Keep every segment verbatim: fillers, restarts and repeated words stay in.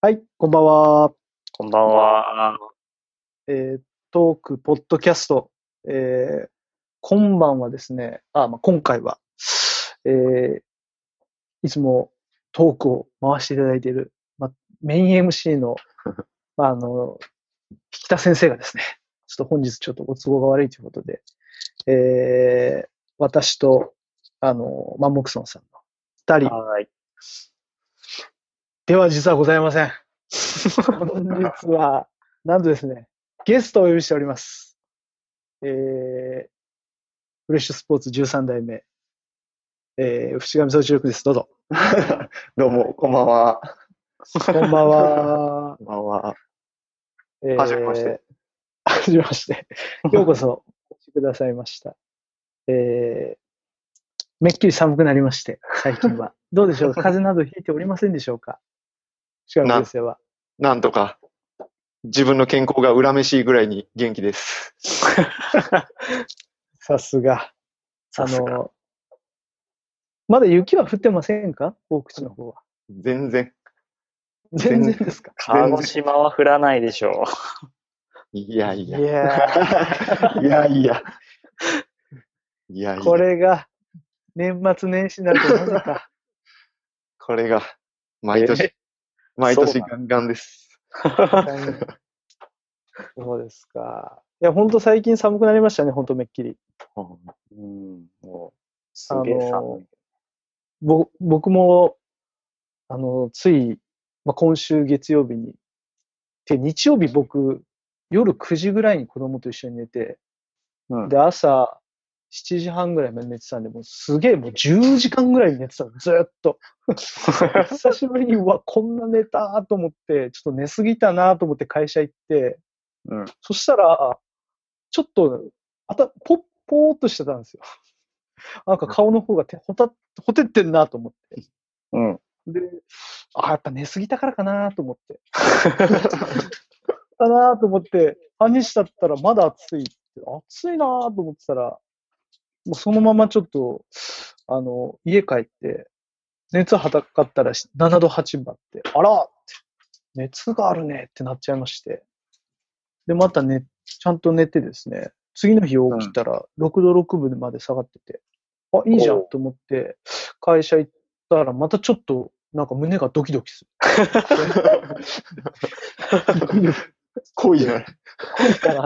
はい、こんばんは。 こんばんは。 えートーク、ポッドキャスト、えー今晩はですね、あ、まあ、今回は、えーいつもトークを回していただいている、まあ、メイン エムシー の、まあ、あの、引田先生がですね、ちょっと本日ちょっとご都合が悪いということで、えー私と、あの、マンモクソンさんの二人はい。 では実はございません。本日は、なんとですね、ゲストをお呼びしております。えーフレッシュスポーツじゅうさん代目、えー、淵上総一郎君です。どうぞ。 どうも、こんばんは。 こんばんは。 こんばんは。 えー、 はじめまして。 はじめまして。ようこそお越しくださいました。えー、めっきり寒くなりまして、最近は。どうでしょう、風邪などひいておりませんでしょうか、淵上先生は。 なんとか、自分の健康が恨めしいぐらいに元気です。 さすが。 さすが。 あの、まだ雪は降ってませんか、大口の方は。 全然。 全然ですか。 鹿児島は降らないでしょいやいや。 いやいやいや。いやいや。 これが年末年始になるとなぜか。 これが、毎年、毎年ガンガンです。 そうですか。いや、ほんと最近寒くなりましたね、ほんとめっきり。 う。うん、もう、すげえ寒い。 ぼ僕も、あの、つい、まあ、今週月曜日に、で、日曜日僕、夜くじぐらいに子供と一緒に寝て、 うん、 で、朝しちじはんぐらいまで寝てたんで、もうすげえもうじゅうじかんぐらい寝てたの、ずーっと。久しぶりに、うわ、こんな寝たと思って、ちょっと寝すぎたなと思って会社行って、 うん、 そしたら、ちょっと、あた、ぽっ、ぽーっとしてたんですよ。なんか顔の方がてほた、ほてってんなと思って。 うん。 で、あ、やっぱ寝すぎたからかなと思って。かなと思って、半日経ったらまだ暑いって。暑いなと思ってたら、もうそのままちょっと、あの、家帰って、熱測ったらななどはちぶあって、あらって、熱があるねってなっちゃいまして。で、またね、ちゃんと寝てですね、次の日起きたらろくどろくぶまで下がってて、あ、いいじゃんと思って、会社行ったらまたちょっと、なんか胸がドキドキする。 濃いな。 濃いかな。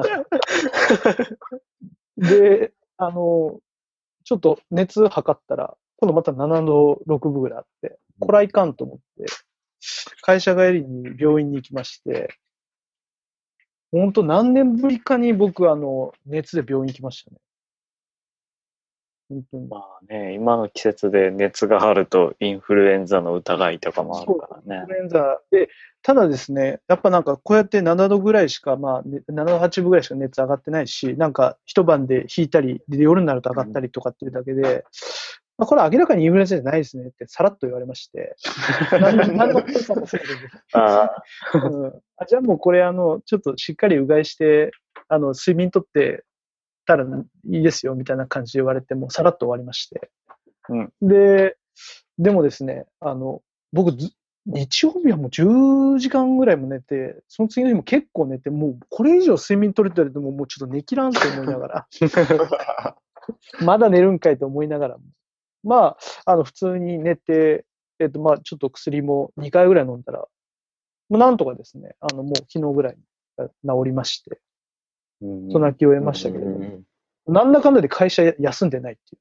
で、あの、ちょっと熱測ったら、今度またななどろくぶぐらいあって、これはいかんと思って、会社帰りに病院に行きまして、ほんと何年ぶりかに僕、あの、熱で病院行きましたね。本当に。 まあね、今の季節で熱があるとインフルエンザの疑いとかもあるからね。 インフルエンザで、ただですね、やっぱなんかこうやってななどぐらいしか、まあ、ね、ななどはちぶぐらいしか熱上がってないし、なんか一晩で引いたり、で夜になると上がったりとかっていうだけで、まあ、これは明らかにインフルエンザじゃないですねってさらっと言われまして、何の検査もせずに、 あうん、あ、じゃあもうこれあの、ちょっとしっかりうがいして、あの、睡眠とってたらいいですよみたいな感じで言われて、もうさらっと終わりまして。 うん、 で、でもですね、あの、僕ず、日曜日はもうじゅうじかんぐらいも寝て、その次の日も結構寝て、もうこれ以上睡眠取れてるともうちょっと寝きらんと思いながら、まだ寝るんかいと思いながらも、まあ、あの、普通に寝て、えっと、まあ、ちょっと薬もにかいぐらい飲んだら、もうなんとかですね、あの、もう昨日ぐらいに治りまして、その泣きを得ましたけれども、なんだかんだで会社休んでないっていう。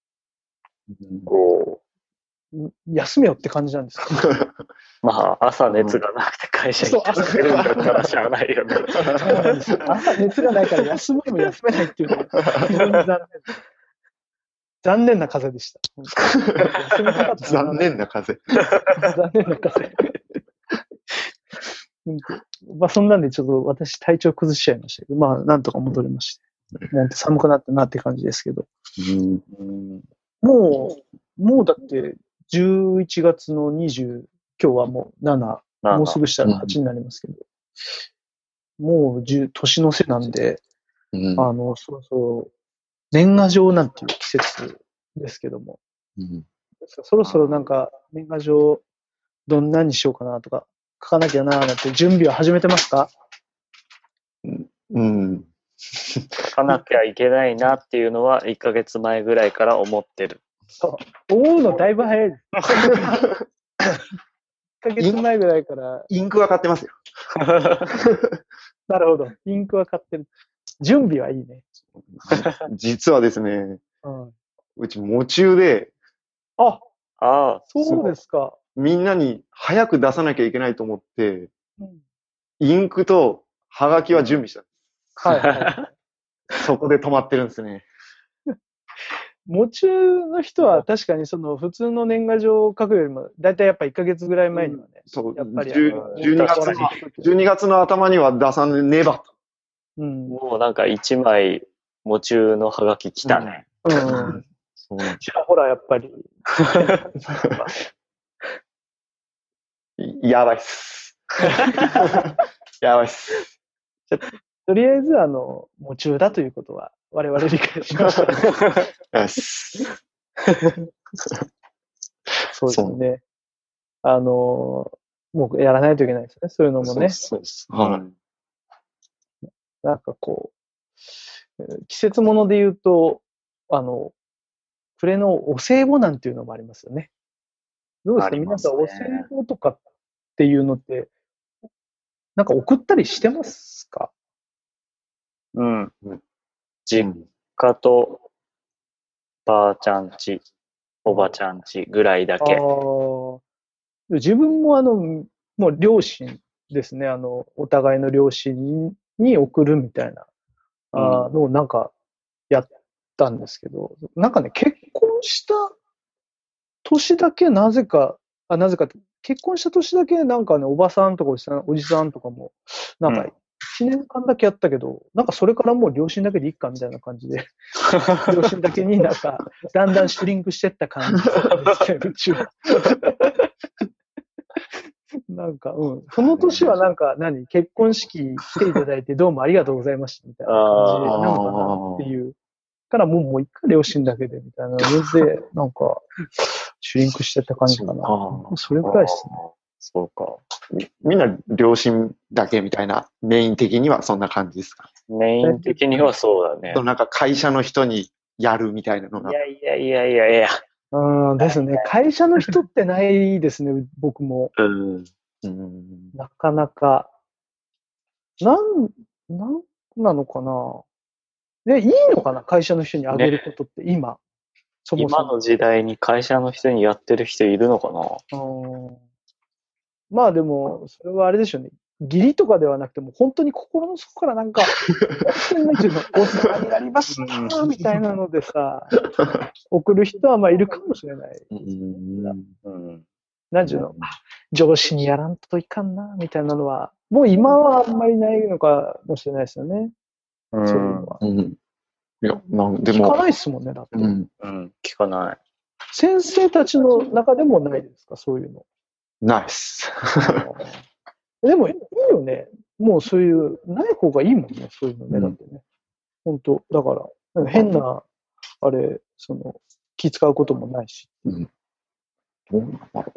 お休めよって感じなんですけど。 まあ、朝熱がなくて会社行ってるんだったらしゃあないよね。 朝熱がないから休むにも休めないっていうのが非常に残念。残念な風でした。休みたかった残念な風。 残念な風。まあそんなんでちょっと私体調崩しちゃいましたけど、まあなんとか戻りまして。もう寒くなったなって感じですけど。 うん、 もう、もうだってじゅういちがつのにじゅう、今日はもうなな、もうすぐしたらはちになりますけど、もうじゅう、年の瀬なんで、 うん、 あの、そろそろ年賀状なんていう季節ですけども、 うん、 そろそろなんか年賀状どんなにしようかなとか書かなきゃなーなんて準備は始めてますか？ うん。 書かなきゃいけないなっていうのはいっかげつまえぐらいから思ってる。 そう思うのだいぶ早い。いっかげつまえぐらいから。 インクは買ってますよ。 なるほど。インクは買ってる。準備はいいね。 実はですね、 うん、 うち夢中で、 あ、 ああ、 そうですか。 みんなに早く出さなきゃいけないと思って、 うん、 インクとハガキは準備した。 はいはい。 そこで止まってるんですね。 夢中の人は確かにその普通の年賀状を書くよりも、だいたいやっぱいっかげつぐらい前にはね、 そう、 やっぱりあじゅのじゅうにがつの、じゅうにがつの頭には出さねばと。 うん、 もうなんか一枚夢中のハガキ来たね。 うん。うん、 そうなんちらほらやっぱり。 やばいっす。やばいっす。 とりあえず、あの、夢中だということは、我々理解しました。 よし。 そうですね。あの、もうやらないといけないですね。そういうのもね。 そうです。はい。 なんかこう、季節物で言うと、あの、暮れのお歳暮なんていうのもありますよね。どうですか、皆さん、お歳暮とかっていうのって、なんか送ったりしてますか？ うん。実家とばあちゃんち、おばちゃんちぐらいだけ。 ああ、自分もあの、もう両親ですね。あの、お互いの両親に送るみたいな、あのをなんかやったんですけど、なんかね、結婚した年だけなぜか、あ、なぜか、結婚した年だけなんかね、おばさんとかおじさん、おじさんとかも、なんかいちねんかんだけやったけど、なんかそれからもう両親だけでいいかみたいな感じで、両親だけになんか、だんだんシュリンクしてった感じですね、うちは。なんか、うん。その年はなんか何、結婚式来ていただいてどうもありがとうございましたみたいな感じなのかなっていう。からもうもう一回両親だけでみたいなので、なんか、シュリンクしてた感じかな。それくらいですね。 そうか。みんな両親だけみたいな、メイン的にはそんな感じですか？ メイン的にはそうだね。 なんか会社の人にやるみたいなのが。 いやいやいやいやいや。 うんですね。会社の人ってないですね、僕も。 うん。 なかなか。なん、なんなのかな。え、いいのかな、会社の人にあげることって、ね、今。 そもそも今の時代に会社の人にやってる人いるのかな。 うん、まあでも、それはあれでしょうね。義理とかではなくても、本当に心の底からなんか、本当になんていうの、お世話になりましたみたいなのでさ、送る人はまあいるかもしれない。うん、なんていうの、上司にやらんといかんな、みたいなのは、もう今はあんまりないのかもしれないですよね。うん、そういうのは。うん、いや、なんでも。 聞かないですもんね、だって。うん、 うん、聞かない。 先生たちの中でもないですか、そういうの。 ないっす。 でもいいよね。もうそういう、ない方がいいもんね、そういうのね、だってね。本当だから、変な、あれ、その、気使うこともないし。うん。だから、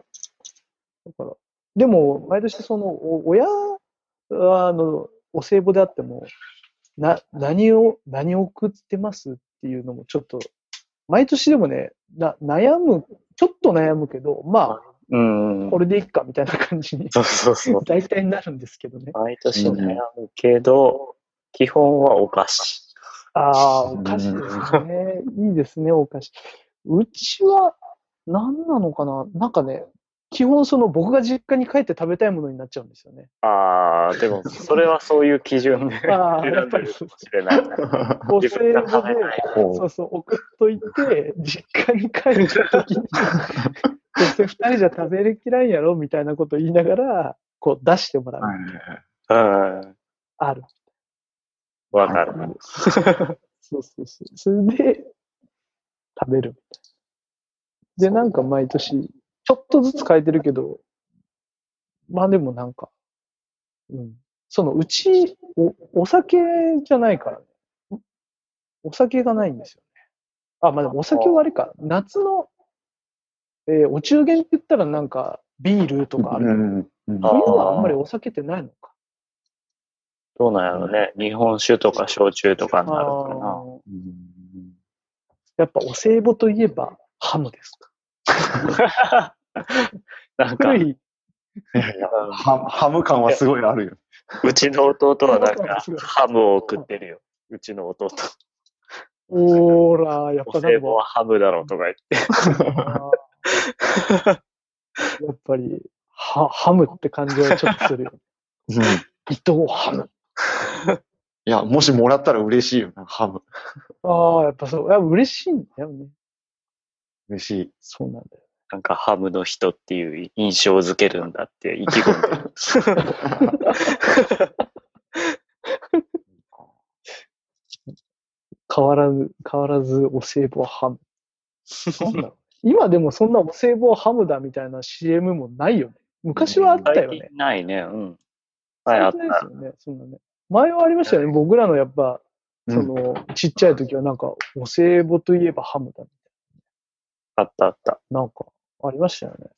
でも、毎年その、親あの、お歳暮であっても、な、何を、何を送ってますっていうのもちょっと、毎年でもね、な、悩む、ちょっと悩むけど、まあ、うん、これでいいかみたいな感じに、そうそうそう。大体になるんですけどね。 毎年悩むけど、うん、基本はお菓子。 ああ、お菓子ですね。いいですね、お菓子。うちは、何なのかな、なんかね、基本その僕が実家に帰って食べたいものになっちゃうんですよね。 ああ、でもそれはそういう基準で選んでるかもしれない。 お歳暮で、そうそう、送っといて、実家に帰った時に、どうせ二人じゃ食べれきらんやろみたいなこと言いながら、こう出してもらう。 うん、 ある。 わかる。 そうそうそう。それで、食べるみたいな。で、なんか毎年、ちょっとずつ変えてるけど、まあでもなんか、うん。そのうちお、お酒じゃないからね。お酒がないんですよね。あ、まあでもお酒はあれか。夏の、えー、お中元って言ったらなんか、ビールとかあるけど、うん、 うんあ冬はあんまりお酒ってないのか。 どうなんやろね。日本酒とか焼酎とかになるかな。 あーうんやっぱお歳暮といえばハムですか。 なんか、 古い。 いやいや、ハハム感はすごいあるよ。 うちの弟はなんかすごいハムを送ってるよ。うちの弟。 おーら、やっおぱなんかもう歳暮はハムだろうとか言って。 あーやっぱり、は、ハムって感じはちょっとするよね。 うん伊藤ハム。 いや、もしもらったら嬉しいよな、ハム。 ああ、やっぱそう。いや、嬉しいんだよね。 嬉しい。 そうなんだよ。 なんかハムの人っていう印象づけるんだって意気込んでる。 変わらず、変わらずお歳暮はハム。なんだろう。今でもそんなお歳暮はハムだみたいな シーエム もないよね。昔はあったよ最ね。 近ないね。うん。はい、あった。 最近ですよね。そんなね。前はありましたよね。僕らのやっぱ、 うんその、ちっちゃい時はなんか、お歳暮といえばハムだ。 あったあった。 なんか、ありましたよね。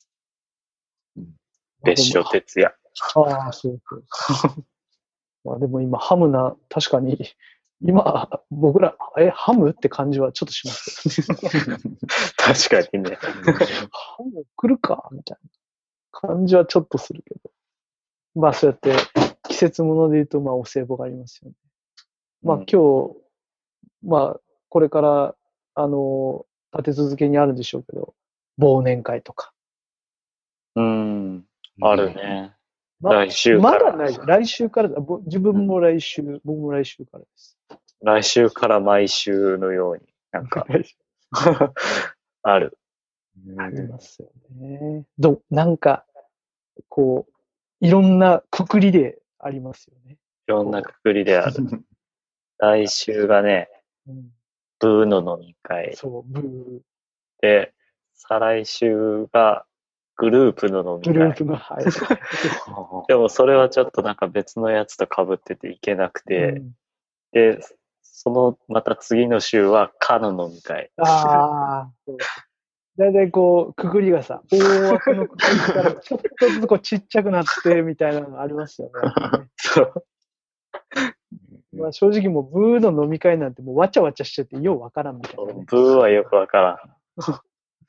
別所哲也。 ああ、そうそう。まあでも今、ハムな、確かに、今、僕ら、え、ハムって感じはちょっとしますけど、 確かにね。 ハム来るかみたいな感じはちょっとするけど。まあそうやって、季節物で言うと、まあお歳暮がありますよね。まあうん今日、まあ、これから、あの、立て続けにあるんでしょうけど、忘年会とか。 うん。あるね。 ま来週まから。 だない。来週からだ。ぼ自分も来週、僕も来週からです。 来週から毎週のように、なんか、ある。 ありますよね。どう、なんか、こう、いろんなくくりでありますよね。 いろんなくくりである。来週がね、 うん、 ブーの飲み会そう、ブー、 で、再来週がグループの飲み会。 グループの、はい。 でもそれはちょっとなんか別のやつと被ってていけなくて、 うん、 で、そのまた次の週はカの飲み会。 ああ、そう。だいたいこう、くくりがさ、大枠のくくりからちょっとずつこうちっちゃくなってみたいなのがありますよね。 そう。 まあ、正直もうブーの飲み会なんてもうわちゃわちゃしちゃってようわからんみたいな、ね。 ブーはよくわからん。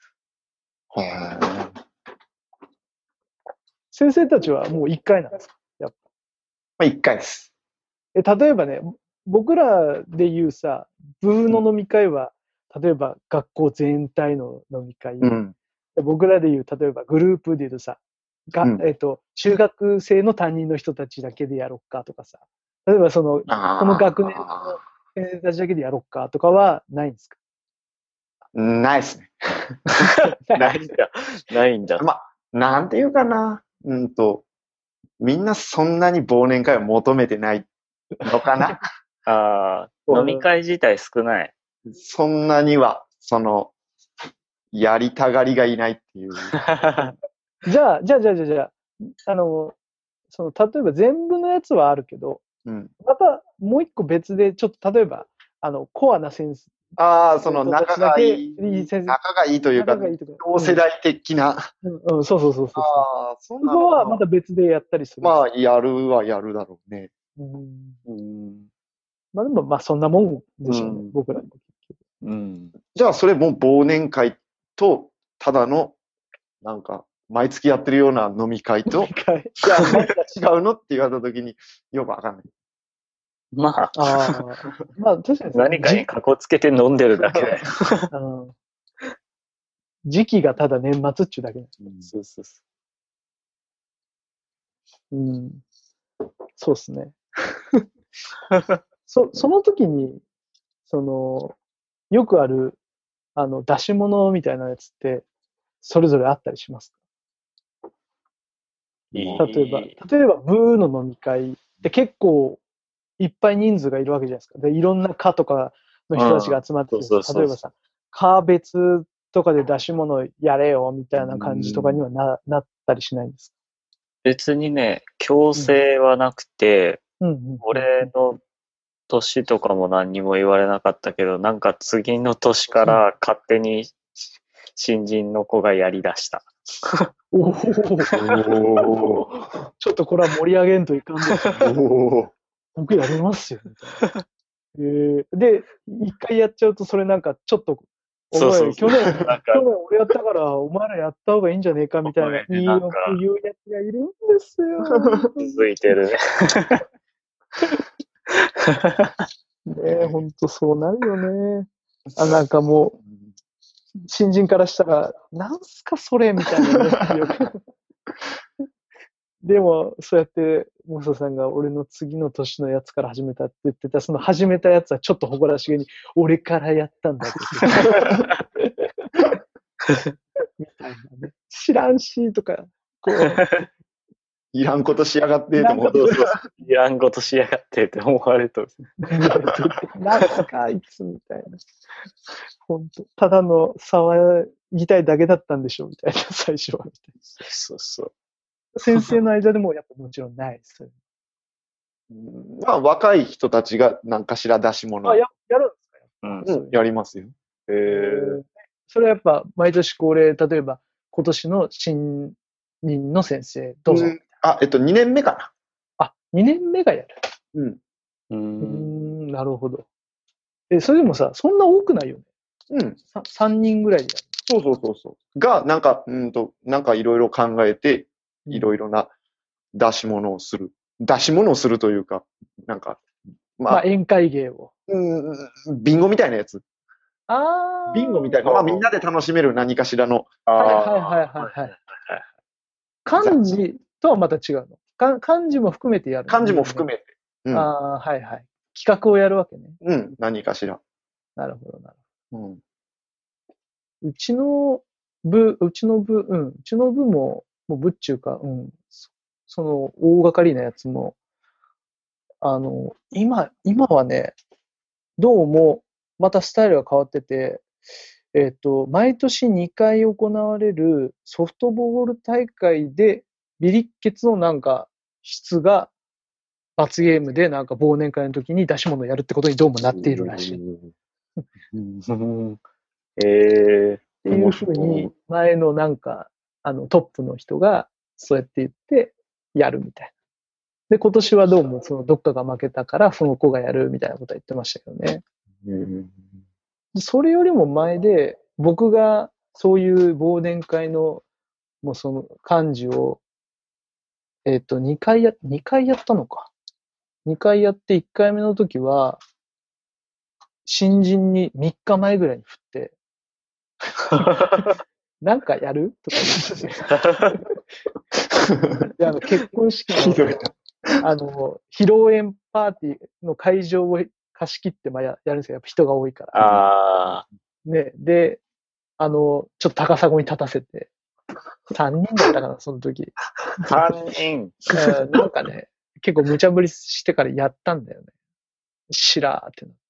先生たちはもう一回なんですか？やっぱ。 まあ、一回です。 え、例えばね、僕らで言うさ、ブーの飲み会は、例えば学校全体の飲み会。 うん。 僕らで言う、例えばグループで言うとさ、がうんえっと、中学生の担任の人たちだけでやろっかとかさ、例えばその、この学年の先生たちだけでやろっかとかはないんですか？ ないですね。 ないんだ。ないんだ。 まあ、なんていうかな。うんと、みんなそんなに忘年会を求めてないのかな。 ああ、飲み会自体少ない。 そんなには、その、やりたがりがいないっていう。 じゃあ、じゃあ、じゃあ、じゃあ、じゃあ、あの、その、例えば全部のやつはあるけど、 うん。 またもう一個別で、ちょっと例えば、あの、コアなセンス。 ああ、その仲がいい、 いい先生仲がいいというか、 仲がいいとか同世代的な。 うん、うん、そうそうそうそう。 ああ、そんなのそこはまた別でやったりする。 まあ、やるはやるだろうね。 うん、 うん。 まあでも、まあそんなもんでしょうね、 うん僕らも。 うん。 じゃあ、それも忘年会と、ただの、なんか、毎月やってるような飲み会と、 一回じゃあ何が違うのって言われたときによくわかんない。 まあ、 ああ、まあ確かに何かにかこつけて飲んでるだけだよ。 うん時期がただ年末っちゅうだけ。 そうそうそうん。そうですね。そ、その時に、その、よくある、あの、出し物みたいなやつって、それぞれあったりしますか？ う。いい例えば、例えば、ブーの飲み会って結構いっぱい人数がいるわけじゃないですか。で、いろんな課とかの人たちが集まってて、 うんそうそうそう例えばさ、課別とかで出し物やれよみたいな感じとかにはな、なったりしないんですか？ 別にね、強制はなくて、 うんうんうん。 俺の年とかも何にも言われなかったけど、なんか次の年から勝手に新人の子がやりだした。 おお、 おー。 ちょっとこれは盛り上げんといかんですね。 おー。 僕やりますよ、みたいな。えー、で、一回やっちゃうと、それなんかちょっと、おそうそう前、 そう。 去年、 なん去か、 年俺やったから、お前らやった方がいいんじゃねえか、みたいな、いいよなんかく言うやつがいるんですよ。 続いてるね。 ねえ、ほんとそうなるよね。あ、なんかもう、新人からしたら、なんすかそれみたいなね。よくでも、そうやって、モサさんが俺の次の年のやつから始めたって言ってた、その始めたやつはちょっと誇らしげに、俺からやったんだって言ってみたいなね。知らんし、とか、こう、 いらんことしやがって、と思って。 そうそうそう。いらんことしやがってって思われると。 なんすか、あいつ、みたいな。本当ただの騒ぎたいだけだったんでしょ、みたいな、最初は。みたいそうそう。 な先生の間でも、やっぱもちろんないです。 まあ、若い人たちが何かしら出し物あ、や、やるんですかうん。 うんやりますよ。 へえ。 それはやっぱ、毎年恒例、例えば、今年の新任の先生、どうぞ。 んあ、えっと、にねんめかあ、にねんめがやる。 な。うん。 う。 うんーん、なるほど。え、それでもさ、そんな多くないよね。 うん。 ささんにんぐらいでやる。 そうそうそうそう。が、なんか、うんと、なんかいろいろ考えて、いろいろな出し物をする。出し物をするというか、なんか、まあ、 まあ、宴会芸を。 うん、ビンゴみたいなやつ。 ああ。 ビンゴみたいな。まあ、みんなで楽しめる何かしらの。 はいはいあはいはいはい。漢字とはまた違うの。か漢字も含めてやるの。 漢字も含めて。うん。 ああ、はいはい。企画をやるわけね。 うん。何かしら。 なるほどなるほうん。 ど。うちの部、うちの部、うん。うちの部も、もう部っちゅうか、うん。そその、大掛かりなやつも、あの、今、今はね、どうも、またスタイルが変わってて、えっと、毎年にかい行われるソフトボール大会で、ビリッケツのなんか、質が、罰ゲームでなんか忘年会の時に出し物をやるってことにどうもなっているらしい。っうんええ。 ていうふうに、前のなんか、あの、トップの人が、そうやって言って、やるみたいな。で、今年はどうも、その、どっかが負けたから、その子がやるみたいなことは言ってましたけどね。 うんそれよりも前で、僕がそういう忘年会の、もうその幹事を、えっと、にかいや、にかいやったのか。にかいやっていっかいめの時は、新人にみっかまえぐらいに振って、なんかやるとか言って。で、あの、結婚式ひどいの、あの、披露宴パーティーの会場を貸し切って、まあや、やるんですよ。やっぱ人が多いから。 ああ。 ね、で、あの、ちょっと高砂に立たせて、さんにんだったかな、その時。 さんにん。 うんなんかね、結構無茶ぶりしてからやったんだよね。しらーってなって。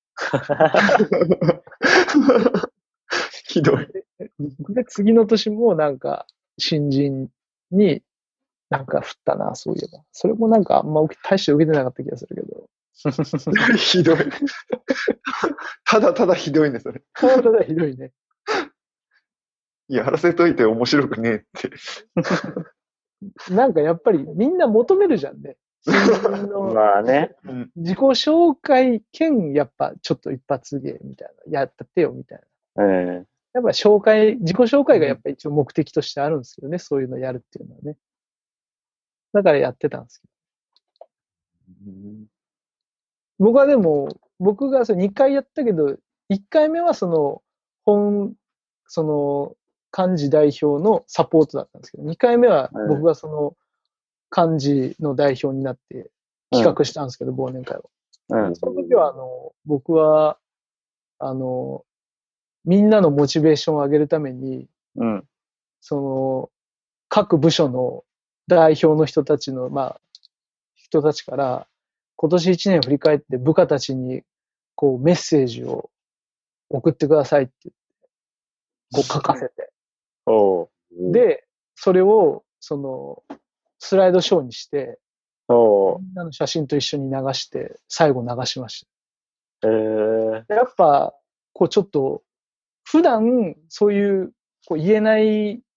ひどい。 で、次の年もなんか、新人になんか振ったな、そういえば。それもなんかあんま受け大して受けてなかった気がするけど。 ひどい。ただただひどいね、それ。 ただただひどいね。 やらせといて面白くねえって。 なんかやっぱりみんな求めるじゃんね。新人のまあね。 うん。 自己紹介兼やっぱちょっと一発芸みたいな。やってよみたいな。 ええ。 やっぱ紹介、自己紹介がやっぱ一応目的としてあるんですけどね。そういうのやるっていうのはね。だからやってたんですけど。僕はでも、僕がそれにかいやったけど、いっかいめはその、本、その、幹事代表のサポートだったんですけど、にかいめは僕がその、幹事の代表になって企画したんですけど、忘年会を。 うん。 その時は、あの、僕は、あの、みんなのモチベーションを上げるために、 うん。 その、各部署の代表の人たちの、まあ、人たちから、今年一年振り返って部下たちに、こう、メッセージを送ってくださいって言って、こう書かせて。 おう。 で、それを、その、スライドショーにして、 おう。 みんなの写真と一緒に流して、最後流しましええ。 た。やっぱ、こうちょっと、普段、そういう、こう言えない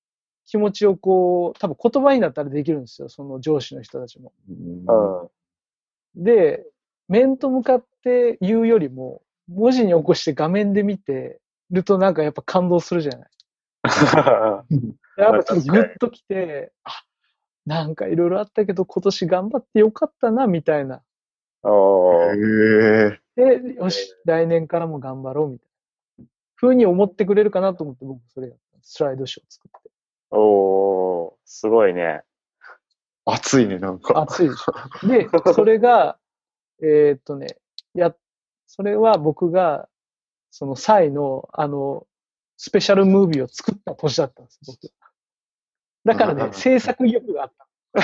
気持ちをこう、多分言葉になったらできるんですよ、その上司の人たちも。 うん。 で、面と向かって言うよりも、文字に起こして画面で見てるとなんかやっぱ感動するじゃない。やっぱちょっとグッときて、あ、なんかいろいろあったけど今年頑張ってよかったな、みたいな。 おー。 へえ。 で、よし、来年からも頑張ろう、みたいな。風に思ってくれるかなと思って僕それやった。スライドショー作って。 おー、すごいね。 熱いね、なんか。 熱いでしょ。で、それが、えーっとね、や、それは僕が、その際の、あの、スペシャルムービーを作った年だったんです、僕。だからね、制作意欲があった。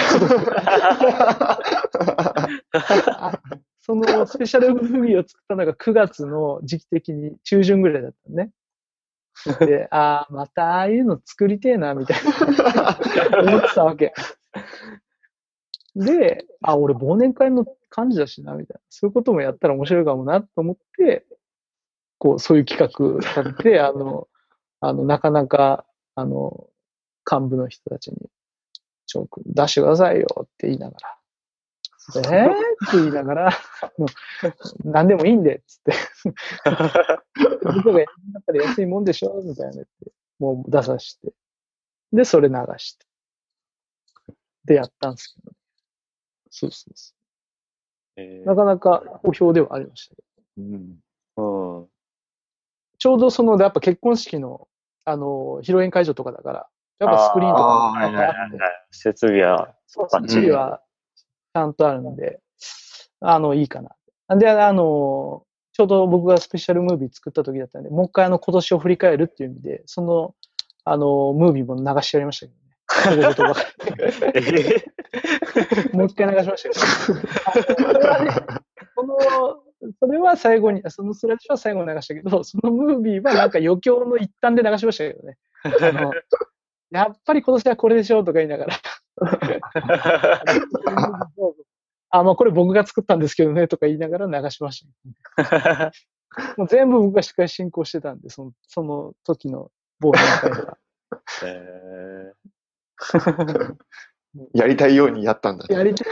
そのスペシャルムービーを作ったのがくがつの時期的に中旬ぐらいだったね。で、ああ、またああいうの作りてえな、みたいな思ってたわけ。で、あ、俺忘年会の幹事だしな、みたいな。そういうこともやったら面白いかもな、と思って、こう、そういう企画立てて、あの、あの、なかなか、あの、幹部の人たちに、ちょ、出してくださいよって言いながら。えーって言いながら、もう何でもいいんで、つって。僕がやるんだったら安いもんでしょみたいな言って。もう出さして。で、それ流して。で、やったんですけどね。そうそうそえう。なかなか好評ではありましたけうん。 ー、うん。 ちょうどその、やっぱ結婚式の、あの、披露宴会場とかだから、やっぱスクリーンとかもあーいっぱいあって、 設備は、 そう、 バッチリ設備はちゃんとあるんで、あの、いいかな。で、あの、ちょうど僕がスペシャルムービー作った時だったんで、もう一回あの、今年を振り返るっていう意味で、その、あの、ムービーも流してやりましたけどね。小言ばかりもう一回流しましたけど。それはね、この、それは最後に、そのスライドショーは最後に流したけど、そのムービーはなんか余興の一端で流しましたけどね。あの、やっぱり今年はこれでしょうとか言いながら。あ、まあこれ僕が作ったんですけどねとか言いながら流しました。もう全部僕がしっかり進行してたんで、その、その時の忘年会が。 えやりたいようにやったんだね。 やりたい。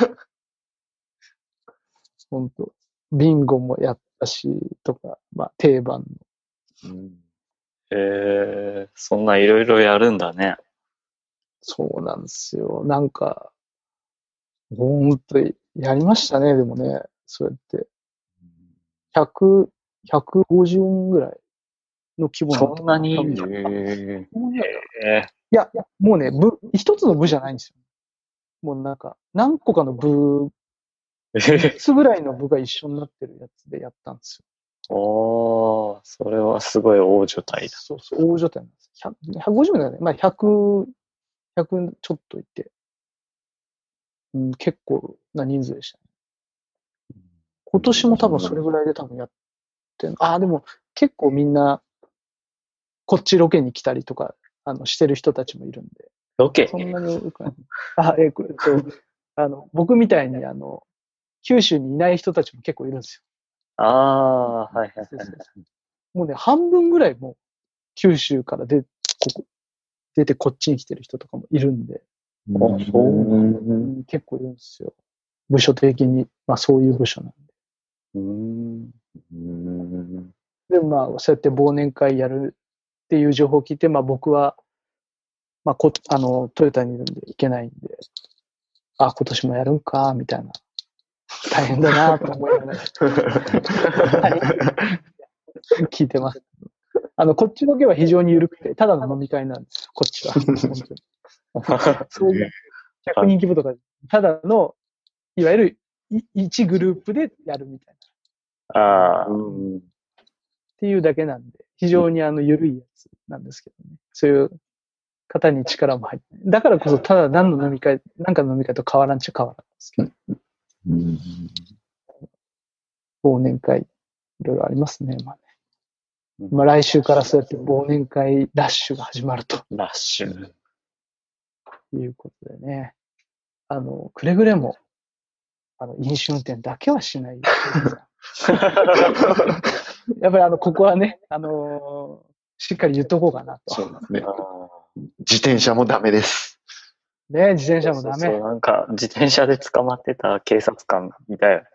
本当ビンゴもやったし、とか、まあ定番の。 うん。 ー、えー、そんないろいろやるんだね。 そうなんですよ。なんか、ほんとやりましたね、でもね。そうやって。ひゃく、ひゃくごじゅうにんぐらいの規模そんなにいいんだ。 多分へそんなにえいや、もうね、部、一つの部じゃないんですよ。もうなんか、何個かの部、 ー、 いつつぐらいの部が一緒になってるやつでやったんですよ。 おー、それはすごい大所帯だ。 そうそう、大所帯なんです。ひゃく、ひゃくごじゅうだよね。まあ、ひゃく、ひゃくちょっといて。うん、結構な人数でしたね。今年も多分それぐらいで多分やってんああ、でも結構みんな、こっちロケに来たりとか、あの、してる人たちもいるんで。 ロケそんなに多くない。あ、えっと、あの、僕みたいに、あの、九州にいない人たちも結構いるんですああ、はいはいよ。そうそうそうもうね、半分ぐらいもう九州からで、ここ、出てこっちに来てる人とかもいるんで、 ー。 あそううん結構いるんですよ。部署的に、まあそういう部署なんで。 うーん。 うん。 でもまあ、そうやって忘年会やるっていう情報を聞いて、まあ僕は、まあこ、あの、トヨタにいるんで行けないんで、あ、今年もやるんか、みたいな。大変だなと思いながら聞いてます。あの、こっちの毛は非常に緩くて、ただの飲み会なんですよ、こっちは。本当にそういうひゃくにん規模とか、ただの、いわゆるいちグループでやるみたいな。 ああ、 うん。 っていうだけなんで、非常にあの、緩いやつなんですけどね。そういう方に力も入ってない。だからこそ、ただ何の飲み会、なんかの飲み会と変わらんちゃ変わらんですけど。 うん。 忘年会、いろいろありますね。まあね。まあ来週からそうやって忘年会ラッシュが始まるとラッシュ。 いうことでね。あの、くれぐれも、あの、飲酒運転だけはしない。やっぱりあの、ここはね、あのーしっかり言っとこうかなと。 そうですね。 あ自転車もダメです。 ね、自転車もダメ。 そうそう、なんか、自転車で捕まってた警察官がいたよ。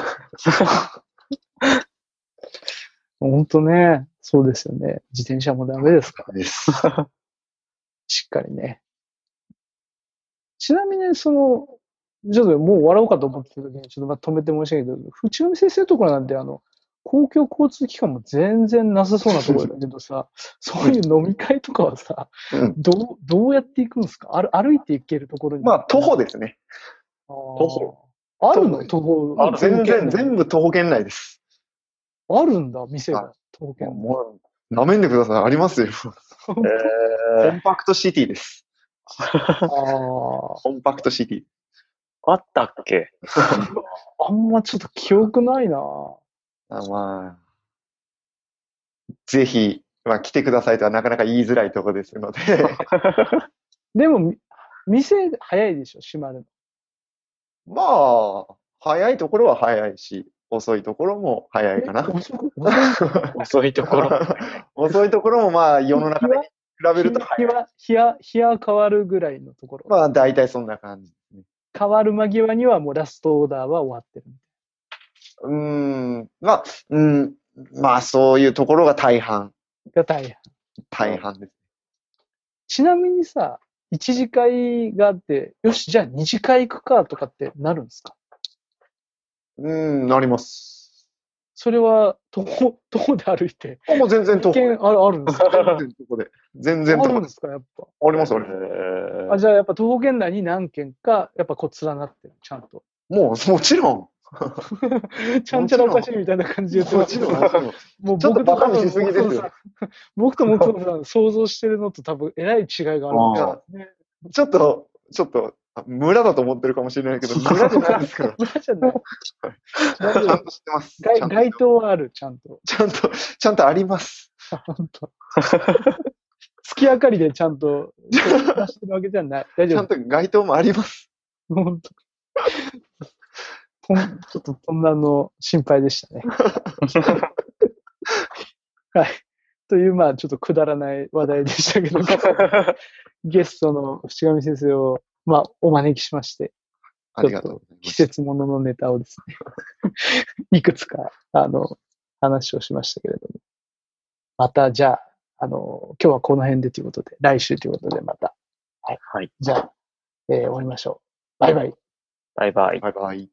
本当ね、そうですよね。自転車もダメですから。 です。 しっかりね。ちなみに、その、ちょっともう笑おうかと思ってた時に、ちょっとまあ止めて申し訳ないけど、淵上先生のところなんて、あの、公共交通機関も全然なさそうなところだけどさ、そういう飲み会とかはさ、 うん、 どう、どうやって行くんですか？歩歩いて行けるところに。 まあ、徒歩ですね。 徒歩。 あるの徒歩。 あ全然、全部徒歩圏内です。 あるんだ、店が。徒歩圏内。 もう、舐めんでください。ありますよ。 えコンパクトシティです。 ああ。 コンパクトシティ。 あったっけ？ あんまちょっと記憶ないな。 あまあ、ぜひ、まあ、来てくださいとはなかなか言いづらいところですので。 でも、店早いでしょ、閉まるの。まあ、早いところは早いし、遅いところも早いかな。 遅く遅い遅いところ。 遅いところもまあ、世の中で比べると日は、日は、日は変わるぐらいのところ。 まあ、大体そんな感じですね。 変わる間際にはもうラストオーダーは終わってる。 うーん、まあ、うん、まあ、そういうところが大半。 が大半。 大半です。 ちなみにさ、一次会があって、よし、じゃあ二次会行くかとかってなるんですか？ うん、なります。 それは、徒歩、徒歩で歩いて。 あ、もう全然徒歩。 ある、あるんですか？ 全然徒歩で。全然徒歩あるんですか、やっぱ。 あります、あります。 えーあ、じゃあやっぱ徒歩圏内に何軒か、やっぱこう連なってる、ちゃんと。 もう、もちろん。 ちゃんちゃらおかしいみたいな感じで言ってます。 もちろん、もちろん。 もうちょっと僕とバカにしすぎですよ。 僕と元野さん想像してるのと多分えらい違いがあるんですよね。 ちょっと、ちょっと、あ村だと思ってるかもしれないけど、村じゃないですから。 村じゃない。 ちゃんと知ってます。ちゃんと街街灯はある、ちゃんと。 ちゃんと、ちゃんとあります。 本当。月明かりでちゃんと出してるわけじゃない。大丈夫。 ちゃんと街灯もあります。 本当。ちょっとそんなの心配でしたね。はい。という、まあ、ちょっとくだらない話題でしたけど、ゲストの淵上先生を、まあ、お招きしまして、 ありがとうございます。 季節もののネタをですね、いくつか、あの、話をしましたけれども。また、じゃあ、あの、今日はこの辺でということで、来週ということでまた。はい。 はい。 じゃあ、えー終わりましょう。バイバイ。 バイバイ。 バイバイ。